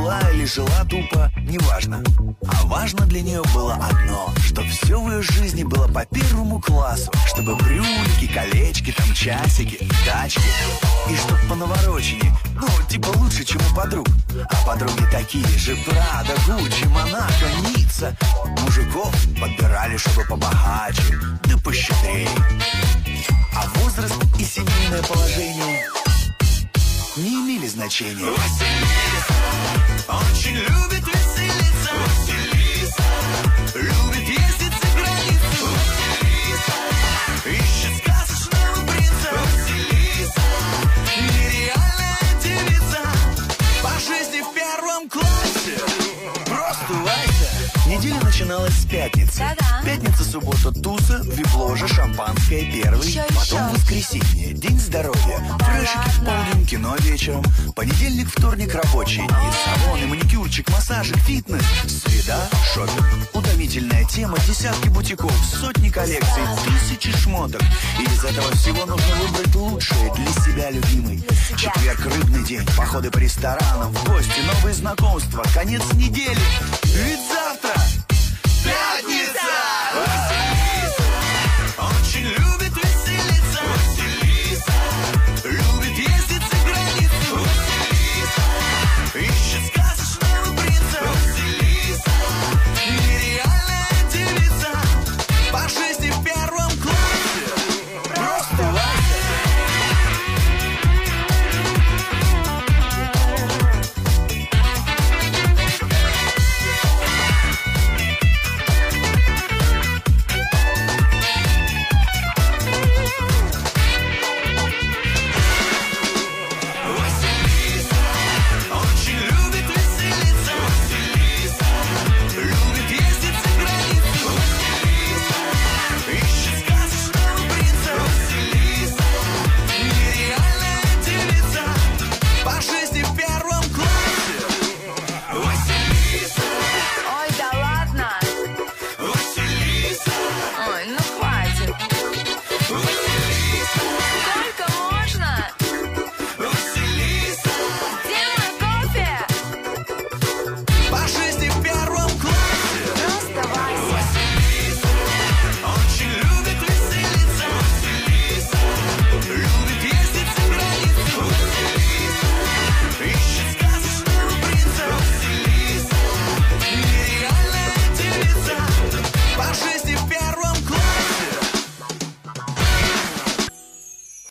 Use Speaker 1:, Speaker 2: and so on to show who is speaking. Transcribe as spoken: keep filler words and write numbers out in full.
Speaker 1: жила или жила тупо, неважно. А важно для нее было одно, что все в ее жизни было по первому классу. Чтобы брюлики, колечки, там часики, тачки. И чтоб по наворочении, ну, типа лучше, чем у подруг. А подруги такие же: Прада, Гуччи, Монако, Ницца. Мужиков подбирали, чтобы побогаче, да пощедрее. А возраст и семейное положение не имели значения. Василиса очень любит веселиться. Василиса любит ездить за границу. Василиса ищет сказочного принца. Василиса нереальная девица, по жизни в первом классе. Просто Вася. Неделя начиналась с пятницы.
Speaker 2: Да-да.
Speaker 1: Пятница, суббота, туса, вип-ложа, шампанское первый.
Speaker 2: Еще,
Speaker 1: Потом
Speaker 2: еще.
Speaker 1: воскресенье, день здоровья. Фрешики в полдень, кино вечером. Понедельник, вторник, рабочие дни. Салоны, маникюрчик, массажик, фитнес. Среда, шопинг. Утомительная тема, десятки бутиков, сотни коллекций, тысячи шмоток. И из этого всего нужно выбрать лучшее для себя, любимый. Четверг, рыбный день, походы по ресторанам, в гости, новые знакомства, конец недели. Ведь за